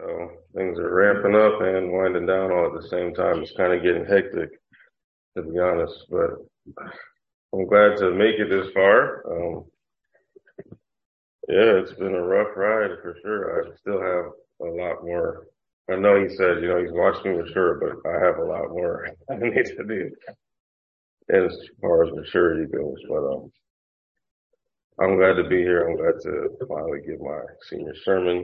So things are ramping up and winding down all at the same time. It's kind of getting hectic, to be honest, but I'm glad to make it this far. Yeah, it's been a rough ride for sure. I still have a lot more. I know he said, he's watching me mature, but I have a lot more I need to do as far as maturity goes. But I'm glad to be here. I'm glad to finally give my senior sermon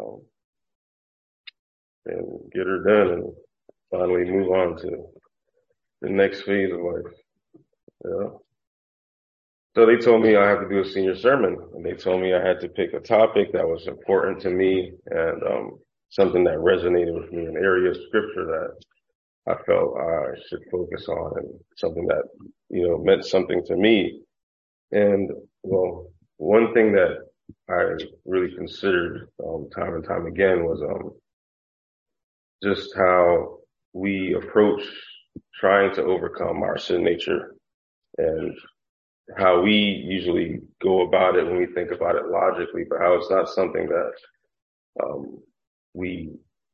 and get her done and finally move on to the next phase of life. Yeah. So they told me I had to do a senior sermon, and they told me I had to pick a topic that was important to me and something that resonated with me, an area of scripture that I felt I should focus on, and something that meant something to me. And well, one thing that I really considered time and time again was just how we approach trying to overcome our sin nature and how we usually go about it when we think about it logically, but how it's not something that we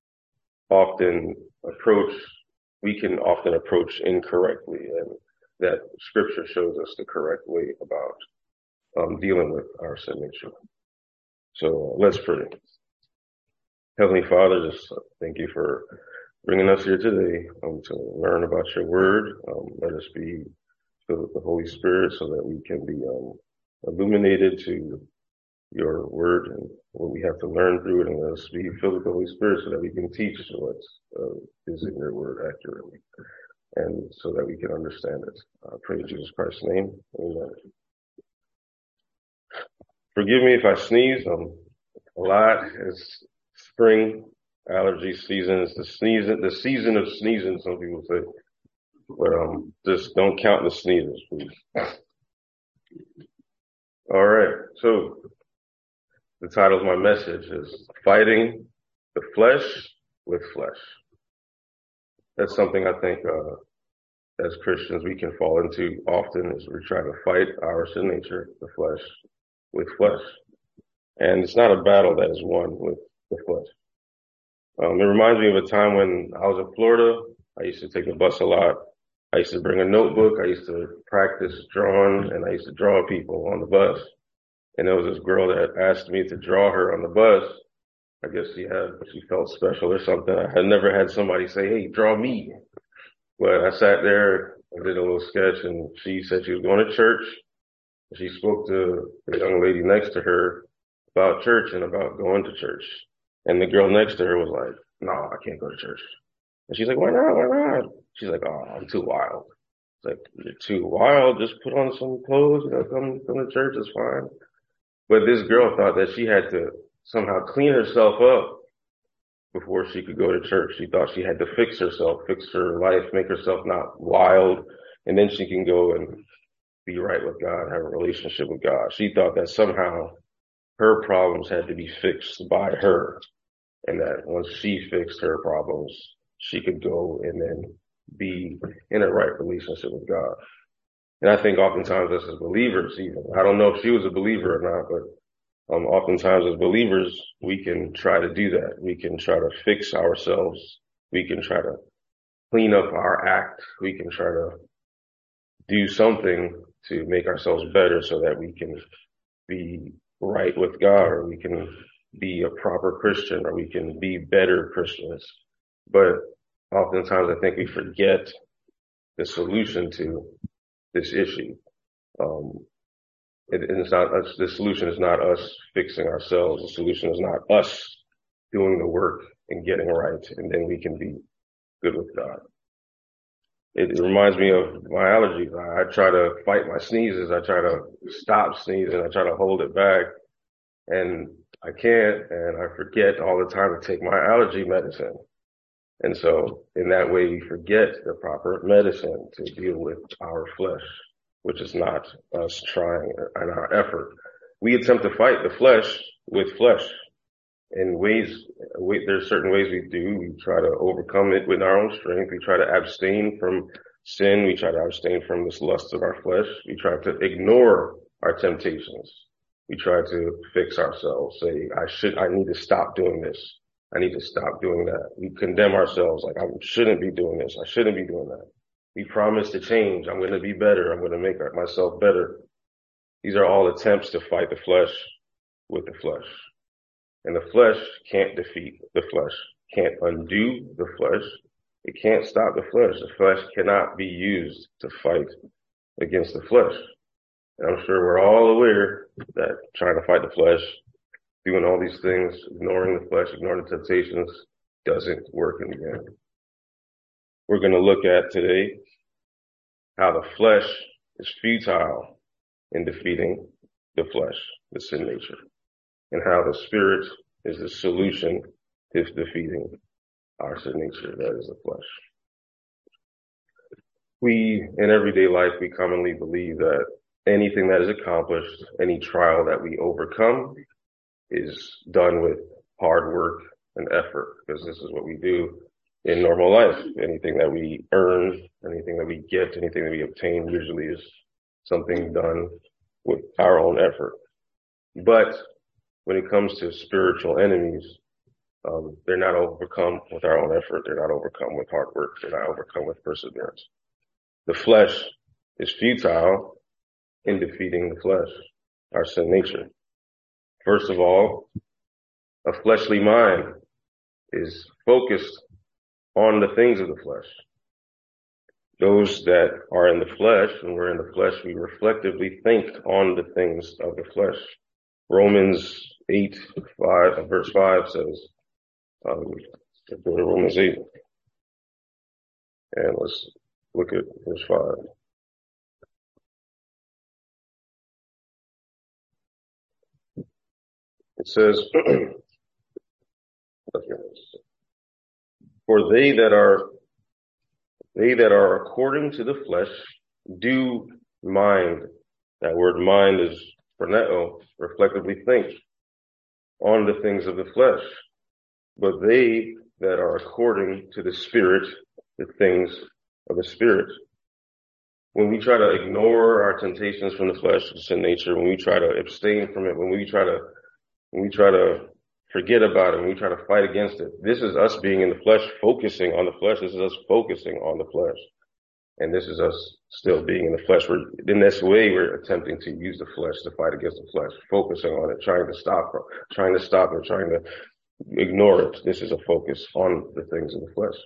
can often approach incorrectly, and that scripture shows us the correct way about dealing with our sin nature. So let's pray. Heavenly Father, just thank you for bringing us here today to learn about your word. Let us be filled with the Holy Spirit so that we can be illuminated to your word and what we have to learn through it, and let us be filled with the Holy Spirit so that we can teach what is in your word accurately, and so that we can understand it. I pray in Jesus Christ's name. Amen. Forgive me if I sneeze. A lot. It's spring, allergy season. It's the season of sneezing, some people say. But just don't count the sneezes, please. All right. So the title of my message is Fighting the Flesh with Flesh. That's something I think as Christians we can fall into often, as we try to fight our sin nature, the flesh, with flesh. And it's not a battle that is won with the flesh. It reminds me of a time when I was in Florida. I used to take the bus a lot. I used to bring a notebook. I used to practice drawing, and I used to draw people on the bus. And there was this girl that asked me to draw her on the bus. I guess she felt special or something. I had never had somebody say, "Hey, draw me." But I sat there and did a little sketch, and she said she was going to church. She spoke to the young lady next to her about church and about going to church. And the girl next to her was like, "No, I can't go to church." And she's like, "Why not? Why not?" She's like, "Oh, I'm too wild." It's like, "You're too wild? Just put on some clothes, come to church, it's fine." But this girl thought that she had to somehow clean herself up before she could go to church. She thought she had to fix herself, fix her life, make herself not wild, and then she can go and be right with God, have a relationship with God. She thought that somehow her problems had to be fixed by her, and that once she fixed her problems, she could go and then be in a right relationship with God. And I think oftentimes us as believers, even, I don't know if she was a believer or not, but oftentimes as believers, we can try to do that. We can try to fix ourselves. We can try to clean up our act. We can try to do something to make ourselves better so that we can be right with God, or we can be a proper Christian, or we can be better Christians. But oftentimes I think we forget the solution to this issue. It's not us. The solution is not us fixing ourselves. The solution is not us doing the work and getting right, and then we can be good with God. It reminds me of my allergies. I try to fight my sneezes. I try to stop sneezing. I try to hold it back, and I can't, and I forget all the time to take my allergy medicine. And so in that way, we forget the proper medicine to deal with our flesh, which is not us trying in our effort. We attempt to fight the flesh with flesh in there's certain ways we do. We try to overcome it with our own strength. We try to abstain from sin. We try to abstain from this lust of our flesh. We try to ignore our temptations. We try to fix ourselves, say, I need to stop doing this. I need to stop doing that. We condemn ourselves like, I shouldn't be doing this. I shouldn't be doing that. We promise to change. I'm going to be better. I'm going to make myself better. These are all attempts to fight the flesh with the flesh. And the flesh can't defeat the flesh, can't undo the flesh. It can't stop the flesh. The flesh cannot be used to fight against the flesh. And I'm sure we're all aware that trying to fight the flesh, doing all these things, ignoring the flesh, ignoring the temptations, doesn't work in the end. We're going to look at today how the flesh is futile in defeating the flesh, the sin nature, and how the Spirit is the solution to defeating our sin nature, that is the flesh. We, in everyday life, we commonly believe that anything that is accomplished, any trial that we overcome, is done with hard work and effort, because this is what we do in normal life. Anything that we earn, anything that we get, anything that we obtain usually is something done with our own effort. But when it comes to spiritual enemies, they're not overcome with our own effort. They're not overcome with hard work. They're not overcome with perseverance. The flesh is futile in defeating the flesh, our sin nature. First of all, a fleshly mind is focused on the things of the flesh. Those that are in the flesh, when we're in the flesh, we reflectively think on the things of the flesh. Romans 8, verse 5 says, let's go to Romans 8, and let's look at verse 5. It says, for they that are according to the flesh do mind. That word mind is phroneo, reflectively think on the things of the flesh. But they that are according to the Spirit, the things of the Spirit. When we try to ignore our temptations from the flesh, the sin nature, when we try to abstain from it, when we try to forget about it, when we try to fight against it, this is us being in the flesh, focusing on the flesh. This is us focusing on the flesh. And this is us still being in the flesh. In this way, we're attempting to use the flesh to fight against the flesh, focusing on it, trying to stop it, trying to ignore it. This is a focus on the things of the flesh.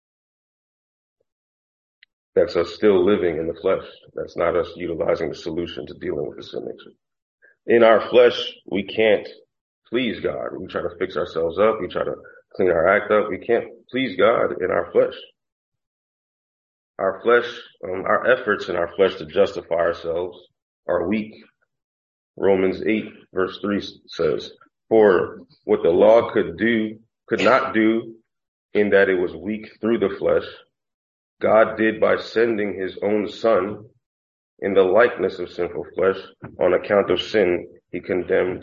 That's us still living in the flesh. That's not us utilizing the solution to dealing with the sin nature. In our flesh, we can't please God. We try to fix ourselves up. We try to clean our act up. We can't please God in our flesh. Our flesh, our efforts in our flesh to justify ourselves are weak. Romans 8 verse 3 says, for what the law could not do in that it was weak through the flesh, God did by sending his own Son in the likeness of sinful flesh. On account of sin, he condemned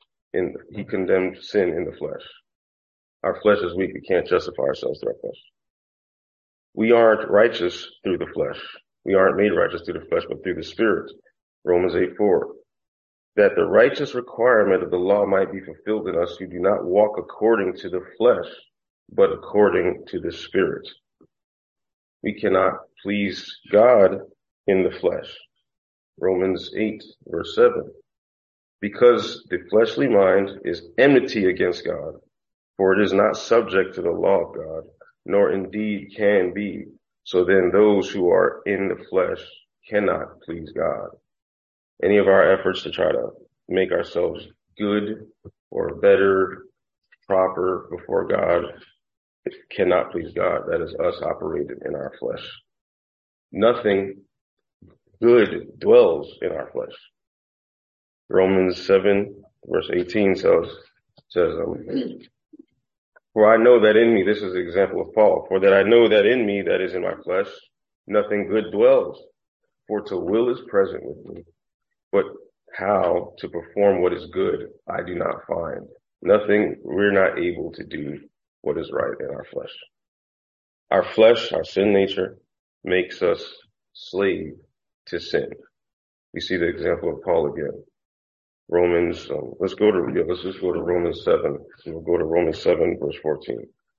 sin in the flesh. Our flesh is weak. We can't justify ourselves through our flesh. We aren't righteous through the flesh. We aren't made righteous through the flesh, but through the Spirit. Romans 8:4. That the righteous requirement of the law might be fulfilled in us who do not walk according to the flesh, but according to the Spirit. We cannot please God in the flesh. Romans 8 verse 7. Because the fleshly mind is enmity against God, for it is not subject to the law of God, nor indeed can be. So then those who are in the flesh cannot please God. Any of our efforts to try to make ourselves good or better, proper before God, it cannot please God. That is us operating in our flesh. Nothing good dwells in our flesh. Romans 7 verse 18 says, for I know that in me, this is the example of Paul, for that I know that in me, that is in my flesh, nothing good dwells. For to will is present with me, but how to perform what is good, I do not find. We're not able to do what is right in our flesh. Our flesh, our sin nature, makes us slave to sin. We see the example of Paul again. let's just go to Romans 7. We'll go to Romans 7 verse 14.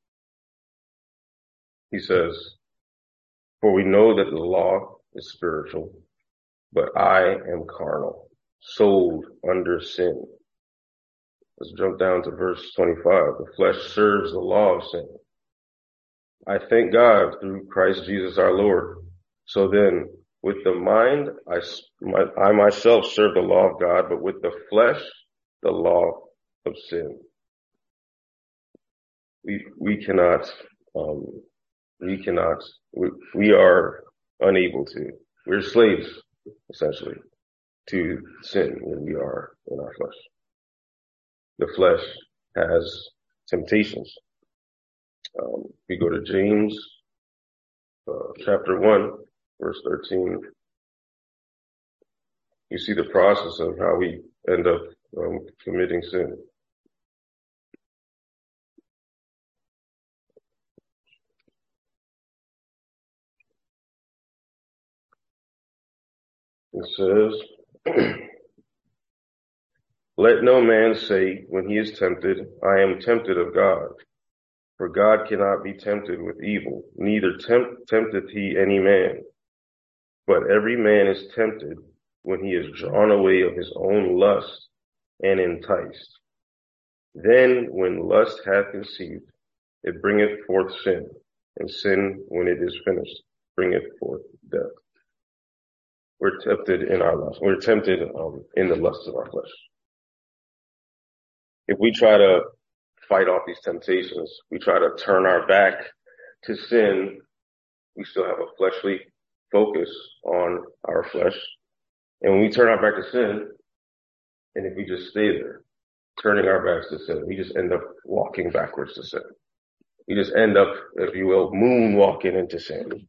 He says, for we know that the law is spiritual, but I am carnal, sold under sin. Let's jump down to verse 25. The flesh serves the law of sin. I thank God through Christ Jesus our Lord. So then, with the mind, I myself serve the law of God, but with the flesh, the law of sin. We are unable to. We're slaves, essentially, to sin when we are in our flesh. The flesh has temptations. We go to James, chapter 1, verse 13. You see the process of how we end up committing sin. It says, let no man say when he is tempted, I am tempted of God. For God cannot be tempted with evil, neither tempteth he any man. But every man is tempted when he is drawn away of his own lust and enticed. Then when lust hath conceived, it bringeth forth sin, and sin, when it is finished, bringeth forth death. We're tempted in our lust. We're tempted in the lust of our flesh. If we try to fight off these temptations, we try to turn our back to sin, we still have a fleshly focus on our flesh. And when we turn our back to sin, and if we just stay there, turning our backs to sin, we just end up walking backwards to sin. We just end up, if you will, moonwalking into sin.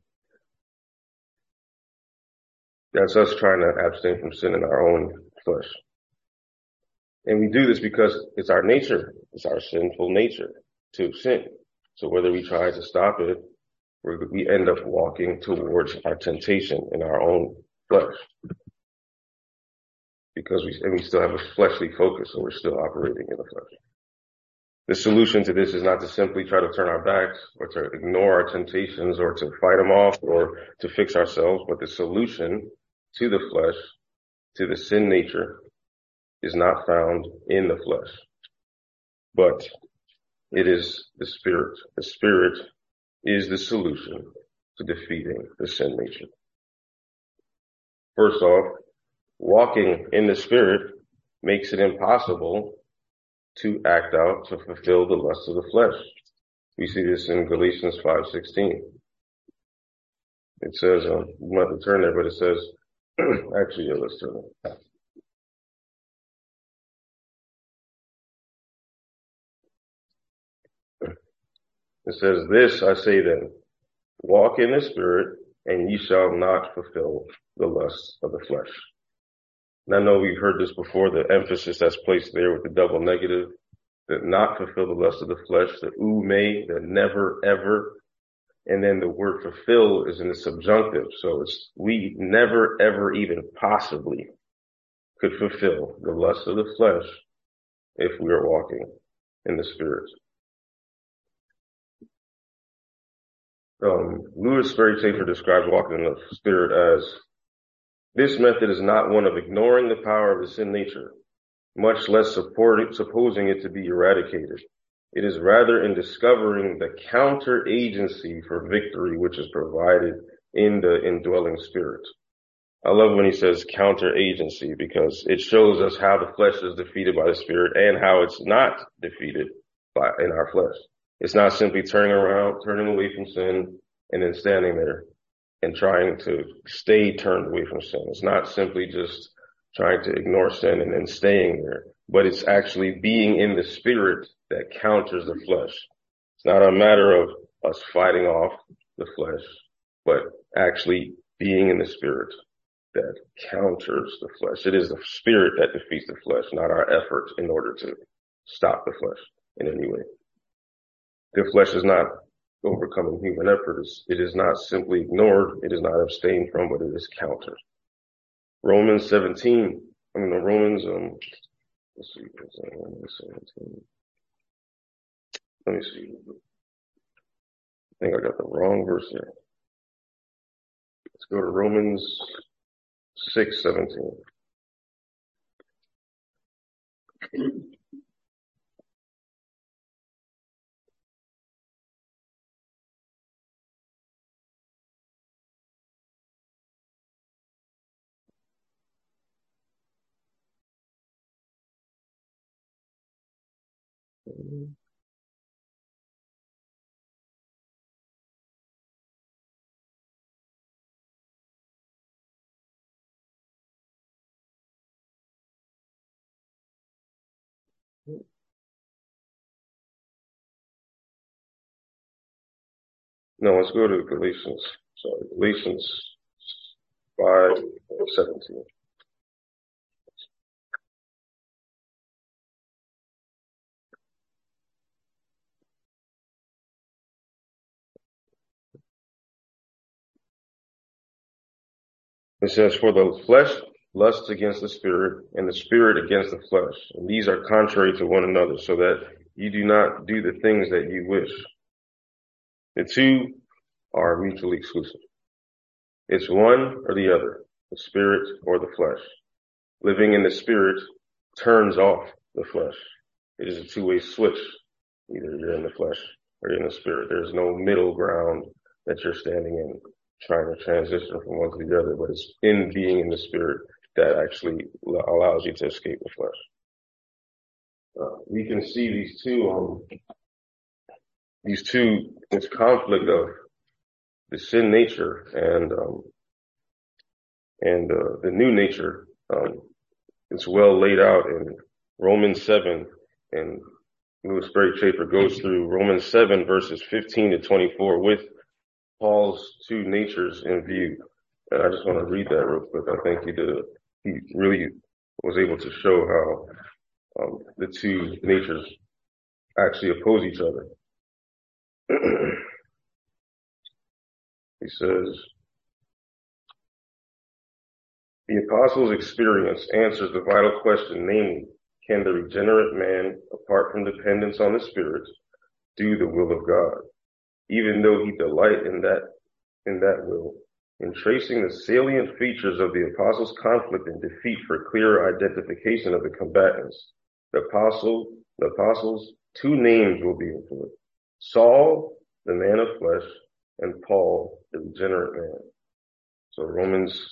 That's us trying to abstain from sin in our own flesh. And we do this because it's our nature, it's our sinful nature to sin. So whether we try to stop it, we end up walking towards our temptation in our own flesh. Because we still have a fleshly focus, so we're still operating in the flesh. The solution to this is not to simply try to turn our backs or to ignore our temptations or to fight them off or to fix ourselves, but the solution to the flesh, to the sin nature, is not found in the flesh, but it is the Spirit. The Spirit is the solution to defeating the sin nature. First off, walking in the Spirit makes it impossible to act out, to fulfill the lust of the flesh. We see this in Galatians 5:16. It says, we might have to turn there, but it says, actually, let's turn it. It says, this I say then, walk in the Spirit, and ye shall not fulfill the lusts of the flesh. And I know we've heard this before, the emphasis that's placed there with the double negative, that not fulfill the lust of the flesh, the may, the never, ever. And then the word fulfill is in the subjunctive. So it's, we never, ever even possibly could fulfill the lust of the flesh if we are walking in the Spirit. Louis Sperry Chafer describes walking in the Spirit as, this method is not one of ignoring the power of the sin nature, much less supposing it to be eradicated. It is rather in discovering the counter agency for victory which is provided in the indwelling Spirit. I love when he says counter agency because it shows us how the flesh is defeated by the Spirit and how it's not defeated in our flesh. It's not simply turning around, turning away from sin, and then standing there and trying to stay turned away from sin. It's not simply just trying to ignore sin and then staying there, but it's actually being in the Spirit that counters the flesh. It's not a matter of us fighting off the flesh, but actually being in the Spirit that counters the flesh. It is the Spirit that defeats the flesh, not our effort in order to stop the flesh in any way. The flesh is not overcoming human effort. It is not simply ignored. It is not abstained from, but it is countered. Romans Let's see. Romans 17. Let me see. I think I got the wrong verse here. Let's go to Romans 6:17. No, let's go to Galatians. Sorry, Galatians 5:17. It says, "For the flesh lusts against the spirit, and the spirit against the flesh. And these are contrary to one another, so that you do not do the things that you wish." The two are mutually exclusive. It's one or the other, the spirit or the flesh. Living in the spirit turns off the flesh. It is a two-way switch. Either you're in the flesh or you're in the spirit. There's no middle ground that you're standing in, trying to transition from one to the other, but it's in being in the spirit that actually allows you to escape the flesh. We can see this conflict of the sin nature and the new nature. It's well laid out in Romans 7, and Louis Berry Chafer goes through Romans 7 verses 15 to 24 with Paul's two natures in view. And I just want to read that real quick. I think he really was able to show how the two natures actually oppose each other. He says, "The apostles' experience answers the vital question, namely, can the regenerate man, apart from dependence on the Spirit, do the will of God, even though he delight in that will? In tracing the salient features of the apostles' conflict and defeat for clearer identification of the combatants, the apostles' two names will be employed: Saul, the man of flesh, and Paul, the regenerate man." So Romans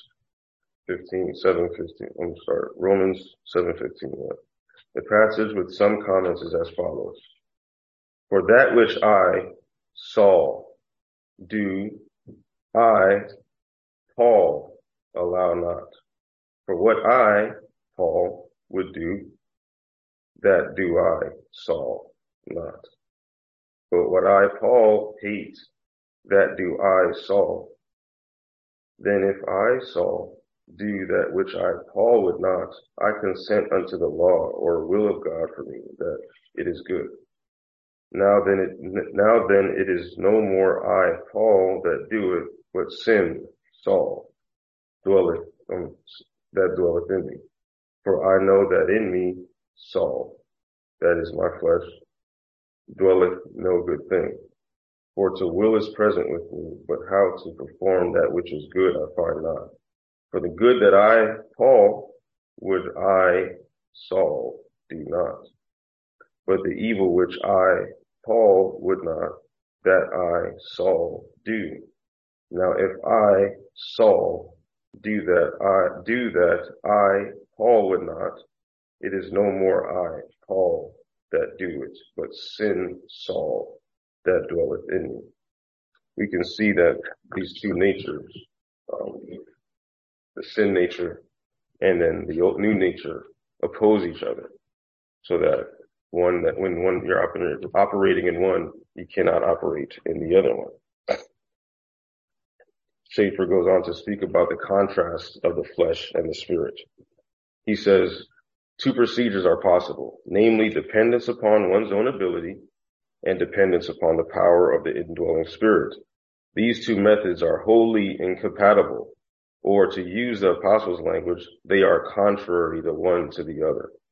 7:15. I'm sorry, Romans 7:15. The passage with some comments is as follows: "For that which I, Saul, do, I, Paul, allow not. For what I, Paul, would do, that do I, Saul, not. But what I, Paul, hate, that do I, Saul. Then if I, Saul, do that which I, Paul, would not, I consent unto the law or will of God for me, that it is good. Now then it is no more I, Paul, that do it, but sin, Saul, that dwelleth in me. For I know that in me, Saul, that is my flesh, dwelleth no good thing. For to will is present with me, but how to perform that which is good I find not. For the good that I, Paul, would I, Saul, do not. But the evil which I, Paul, would not, that I, Saul, do. Now if I, Saul, do that I, Paul, would not, it is no more I, Paul, that do it, but sin, Saul, that dwelleth in me." We can see that these two natures, the sin nature and then the new nature, oppose each other, so that when you're operating in one, you cannot operate in the other one. Schaeffer goes on to speak about the contrast of the flesh and the spirit. He says, two procedures are possible, namely dependence upon one's own ability and dependence upon the power of the indwelling spirit. These two methods are wholly incompatible, or to use the apostles' language, they are contrary the one to the other.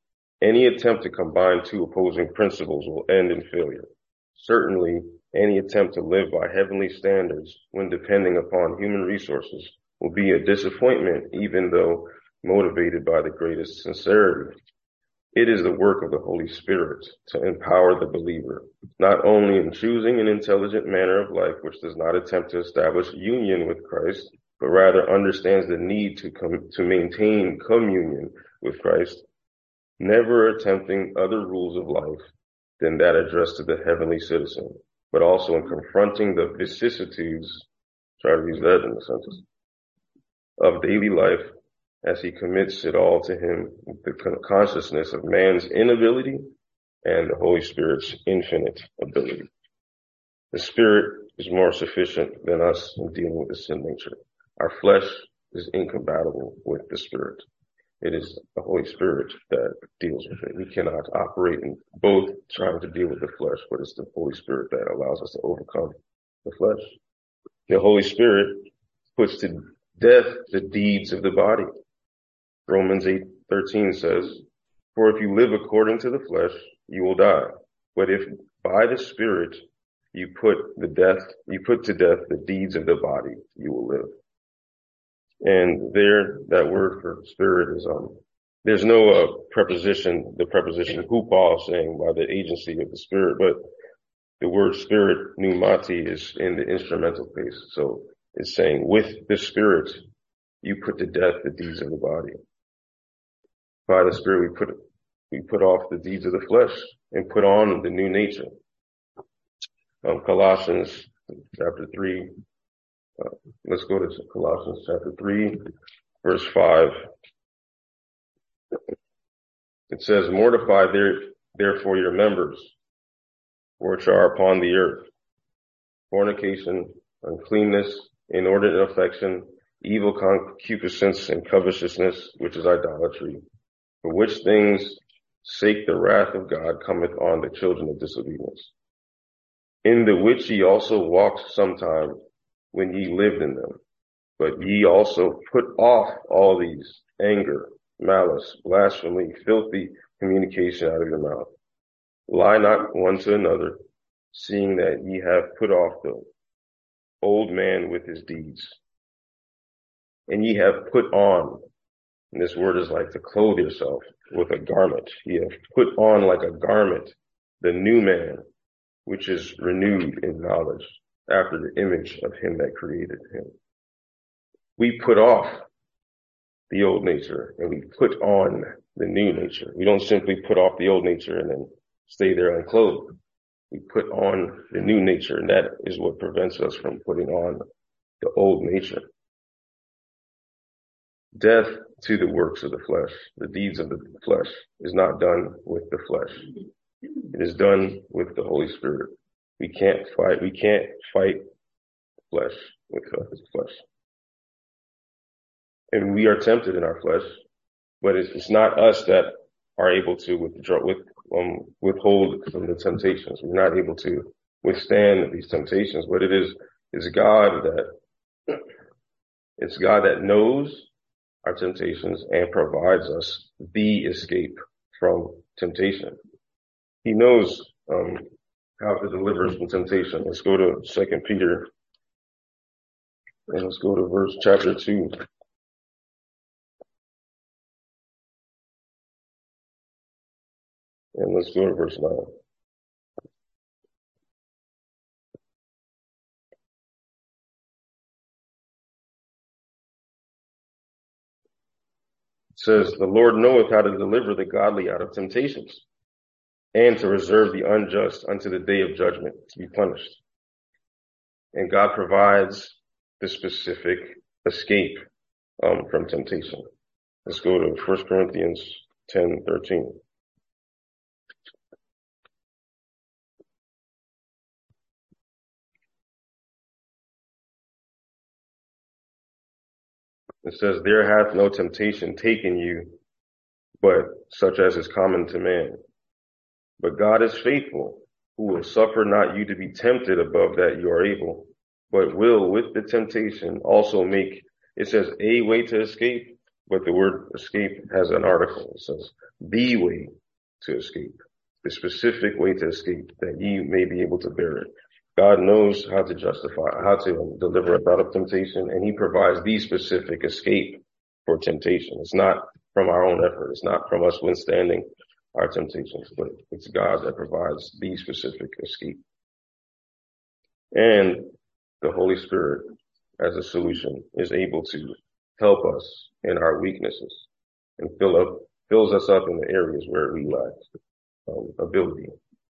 Any attempt to combine two opposing principles will end in failure. Certainly, any attempt to live by heavenly standards when depending upon human resources will be a disappointment, even though motivated by the greatest sincerity. It is the work of the Holy Spirit to empower the believer, not only in choosing an intelligent manner of life which does not attempt to establish union with Christ, but rather understands the need to maintain communion with Christ, never attempting other rules of life than that addressed to the heavenly citizen, but also in confronting the vicissitudes, try to use that in a sentence, of daily life as he commits it all to him with the consciousness of man's inability and the Holy Spirit's infinite ability. The Spirit is more sufficient than us in dealing with the sin nature. Our flesh is incompatible with the Spirit. It is the Holy Spirit that deals with it. We cannot operate in both trying to deal with the flesh, but it's the Holy Spirit that allows us to overcome the flesh. The Holy Spirit puts to death the deeds of the body. Romans 8:13 says, "For if you live according to the flesh, you will die. But if by the Spirit you put to death the deeds of the body, you will live." And there, that word for spirit is, there's no preposition, the preposition hupal, saying by the agency of the Spirit, but the word spirit, pneumati, is in the instrumental case. So it's saying with the Spirit, you put to death the deeds of the body. By the Spirit, we put off the deeds of the flesh and put on the new nature. Colossians chapter 3. Let's go to Colossians chapter 3, verse 5. It says, "Mortify therefore your members, which are upon the earth: fornication, uncleanness, inordinate affection, evil concupiscence, and covetousness, which is idolatry, for which things sake the wrath of God cometh on the children of disobedience, in the which ye also walked sometime when ye lived in them. But ye also put off all these: anger, malice, blasphemy, filthy communication out of your mouth. Lie not one to another, seeing that ye have put off the old man with his deeds, and ye have put on," and this word is like to clothe yourself with a garment. "Ye have put on like a garment the new man, which is renewed in knowledge, after the image of him that created him." We put off the old nature and we put on the new nature. We don't simply put off the old nature and then stay there unclothed. We put on the new nature, and that is what prevents us from putting on the old nature. Death to the works of the flesh, the deeds of the flesh, is not done with the flesh. It is done with the Holy Spirit. We can't fight flesh with flesh. And we are tempted in our flesh, but it's not us that are able to withhold from the temptations. We're not able to withstand these temptations, but it's God that knows our temptations and provides us the escape from temptation. He knows how to deliver us from temptation. Let's go to 2 Peter, and let's go to chapter 2. And let's go to verse 9. It says, "The Lord knoweth how to deliver the godly out of temptations, and to reserve the unjust unto the day of judgment to be punished." And God provides the specific escape from temptation. Let's go to 1 Corinthians 10:13. It says, "There hath no temptation taken you, but such as is common to man. But God is faithful, who will suffer not you to be tempted above that you are able, but will with the temptation also make," it says, "a way to escape," but the word escape has an article. It says, "the way to escape, the specific way to escape, that ye may be able to bear it. God knows how to justify, how to deliver us out of temptation, and he provides the specific escape for temptation. It's not from our own effort. It's not from us withstanding our temptations, but it's God that provides the specific escape. And the Holy Spirit, as a solution, is able to help us in our weaknesses and fills us up in the areas where we lack ability.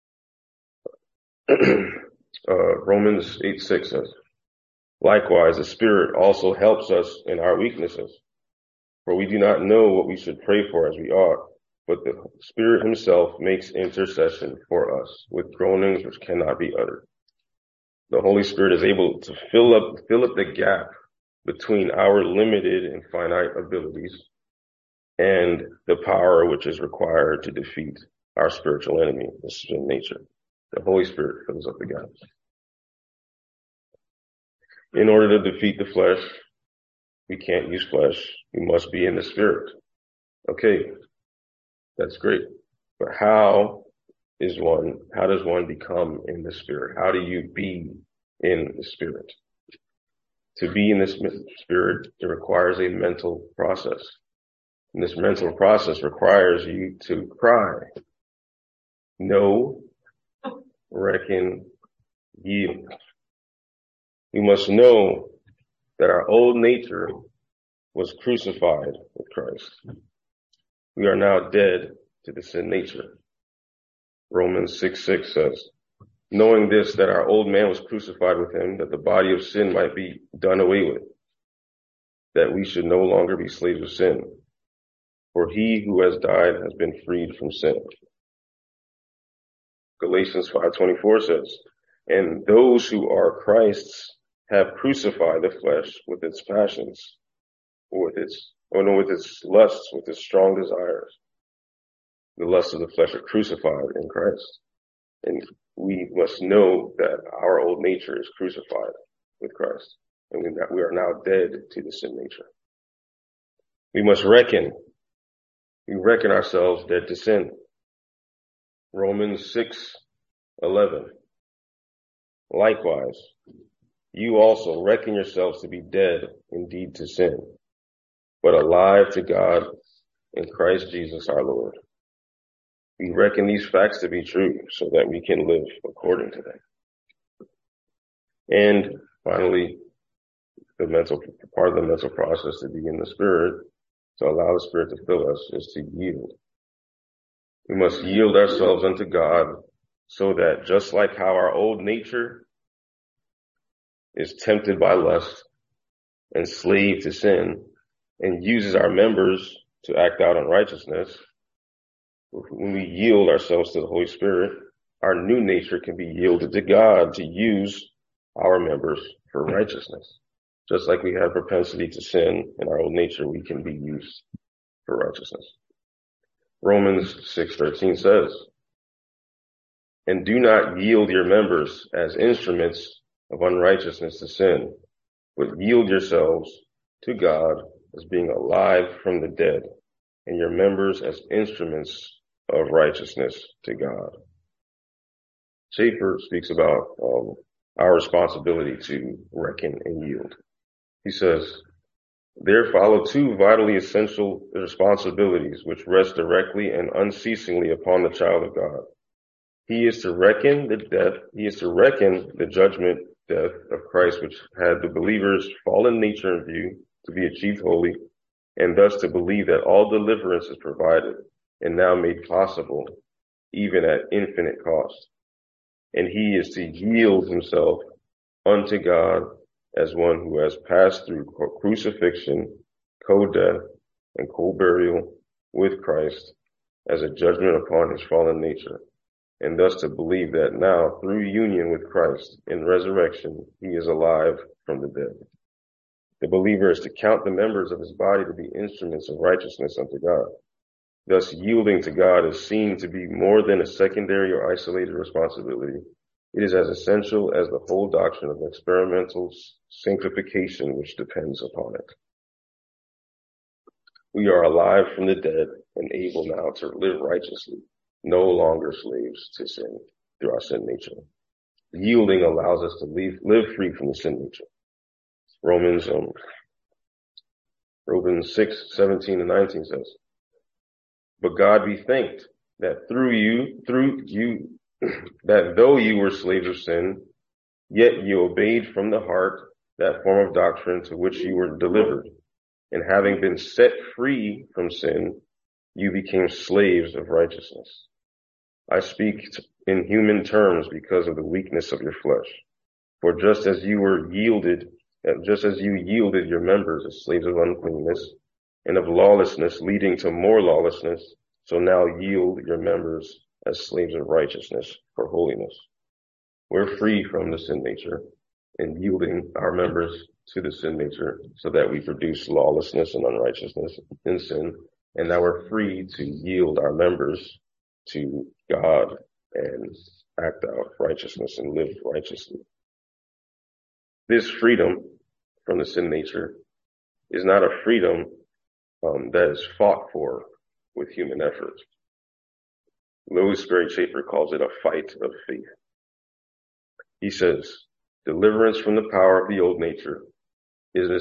Romans 8:6 says, likewise, the Spirit also helps us in our weaknesses, for we do not know what we should pray for as we ought, but the Spirit himself makes intercession for us with groanings which cannot be uttered. The Holy Spirit is able to fill up the gap between our limited and finite abilities and the power which is required to defeat our spiritual enemy, the sin nature. The Holy Spirit fills up the gaps. In order to defeat the flesh, we can't use flesh. We must be in the Spirit. Okay, that's great. But how does one become in the Spirit? How do you be in the Spirit? To be in this Spirit, it requires a mental process. And this mental process requires you to cry, know, reckon, yield. We must know that our old nature was crucified with Christ. We are now dead to the sin nature. Romans 6:6 says, knowing this, that our old man was crucified with him, that the body of sin might be done away with, that we should no longer be slaves of sin. For he who has died has been freed from sin. Galatians 5:24 says, and those who are Christ's have crucified the flesh with its passions, with its lusts, with its strong desires. The lusts of the flesh are crucified in Christ. And we must know that our old nature is crucified with Christ. And we are now dead to the sin nature. We must reckon. We reckon ourselves dead to sin. Romans 6:11. Likewise, you also reckon yourselves to be dead indeed to sin, but alive to God in Christ Jesus our Lord. We reckon these facts to be true so that we can live according to them. And finally, part of the mental process to be in the Spirit, to allow the Spirit to fill us, is to yield. We must yield ourselves unto God so that just like how our old nature is tempted by lust and slave to sin and uses our members to act out unrighteousness, when we yield ourselves to the Holy Spirit, our new nature can be yielded to God to use our members for righteousness. Just like we have propensity to sin in our old nature, we can be used for righteousness. Romans 6:13 says, and do not yield your members as instruments of unrighteousness to sin, but yield yourselves to God as being alive from the dead, and your members as instruments of righteousness to God. Schaeffer speaks about our responsibility to reckon and yield. He says, there follow two vitally essential responsibilities which rest directly and unceasingly upon the child of God. He is to reckon the judgment death of Christ, which had the believer's fallen nature in view, to be achieved wholly, and thus to believe that all deliverance is provided and now made possible, even at infinite cost. And he is to yield himself unto God as one who has passed through crucifixion, co-death, and co-burial with Christ as a judgment upon his fallen nature, and thus to believe that now, through union with Christ in resurrection, he is alive from the dead. The believer is to count the members of his body to be instruments of righteousness unto God. Thus, yielding to God is seen to be more than a secondary or isolated responsibility. It is as essential as the whole doctrine of experimental sanctification which depends upon it. We are alive from the dead and able now to live righteously no longer slaves to sin through our sin nature. Yielding allows us to live free from the sin nature. Romans 6:17 and 19 says, but God be thanked that through you, that though you were slaves of sin, yet you obeyed from the heart that form of doctrine to which you were delivered. And having been set free from sin, you became slaves of righteousness. I speak in human terms because of the weakness of your flesh. For just as you yielded your members as slaves of uncleanness and of lawlessness leading to more lawlessness, so now yield your members as slaves of righteousness for holiness. We're free from the sin nature and yielding our members to the sin nature so that we produce lawlessness and unrighteousness in sin. And now we're free to yield our members to God and act out righteousness and live righteously. This freedom from the sin nature is not a freedom that is fought for with human effort. Louis Sperry Chafer calls it a fight of faith. He says, deliverance from the power of the old nature is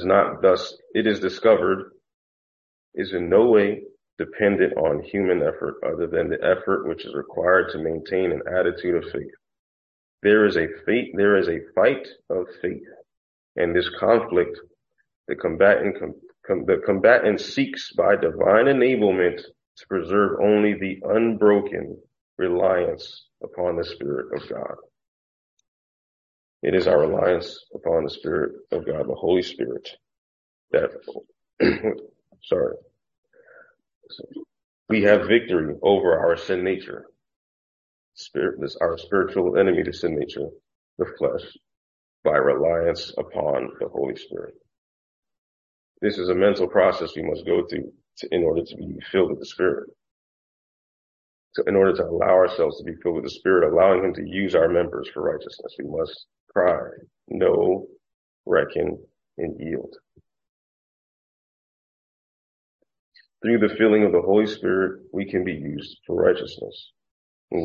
in no way dependent on human effort other than the effort which is required to maintain an attitude of faith. There is a fight of faith, and this conflict, the combatant seeks by divine enablement to preserve only the unbroken reliance upon the Spirit of God. It is our reliance upon the Spirit of God, the Holy Spirit, that, we have victory over our sin nature. Our spiritual enemy to sin nature, the flesh, by reliance upon the Holy Spirit. This is a mental process we must go through in order to be filled with the Spirit. So in order to allow ourselves to be filled with the Spirit, allowing Him to use our members for righteousness, we must cry, know, reckon, and yield. Through the filling of the Holy Spirit, we can be used for righteousness. When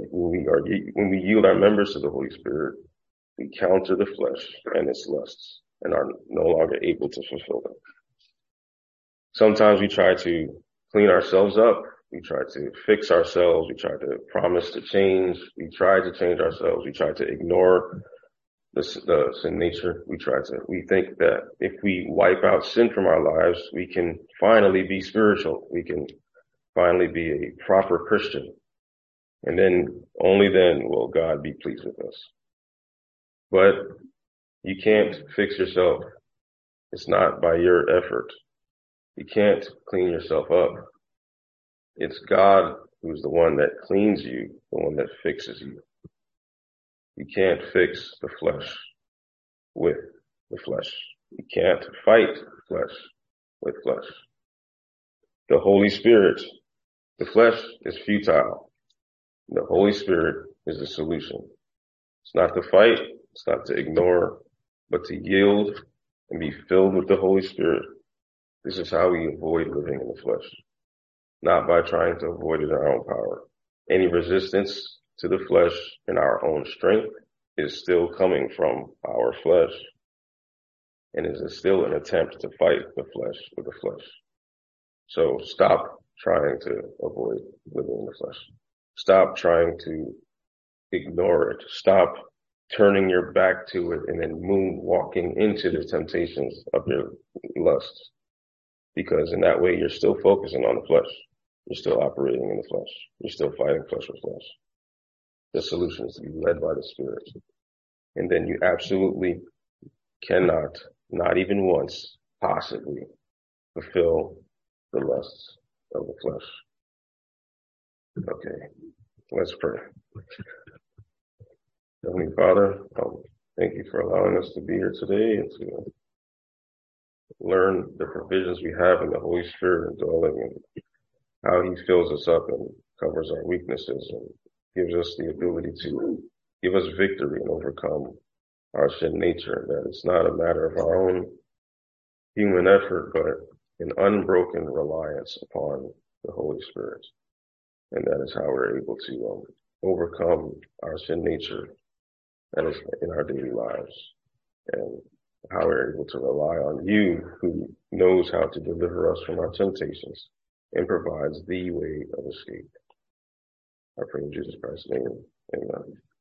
we yield our members to the Holy Spirit, we counter the flesh and its lusts and are no longer able to fulfill them. Sometimes we try to clean ourselves up. We try to fix ourselves. We try to promise to change. We try to change ourselves. We try to ignore the sin nature. We think that if we wipe out sin from our lives, we can finally be spiritual. We can finally be a proper Christian. And then, only then will God be pleased with us. But you can't fix yourself. It's not by your effort. You can't clean yourself up. It's God who's the one that cleans you, the one that fixes you. You can't fix the flesh with the flesh. You can't fight flesh with flesh. The Holy Spirit, the flesh is futile. The Holy Spirit is the solution. It's not to fight, it's not to ignore, but to yield and be filled with the Holy Spirit. This is how we avoid living in the flesh, not by trying to avoid it in our own power. Any resistance to the flesh in our own strength is still coming from our flesh, and is still an attempt to fight the flesh with the flesh. So stop trying to avoid living in the flesh. Stop trying to ignore it. Stop turning your back to it and then walking into the temptations of your lusts. Because in that way, you're still focusing on the flesh. You're still operating in the flesh. You're still fighting flesh with flesh. The solution is to be led by the Spirit. And then you absolutely cannot, not even once, possibly fulfill the lusts of the flesh. Okay, let's pray. Heavenly Father, thank you for allowing us to be here today and to learn the provisions we have in the Holy Spirit indwelling and how He fills us up and covers our weaknesses and gives us the ability to give us victory and overcome our sin nature. That it's not a matter of our own human effort, but an unbroken reliance upon the Holy Spirit. And that is how we're able to overcome our sin nature that is in our daily lives, and how we're able to rely on you who knows how to deliver us from our temptations and provides the way of escape. I pray in Jesus Christ's name. Amen.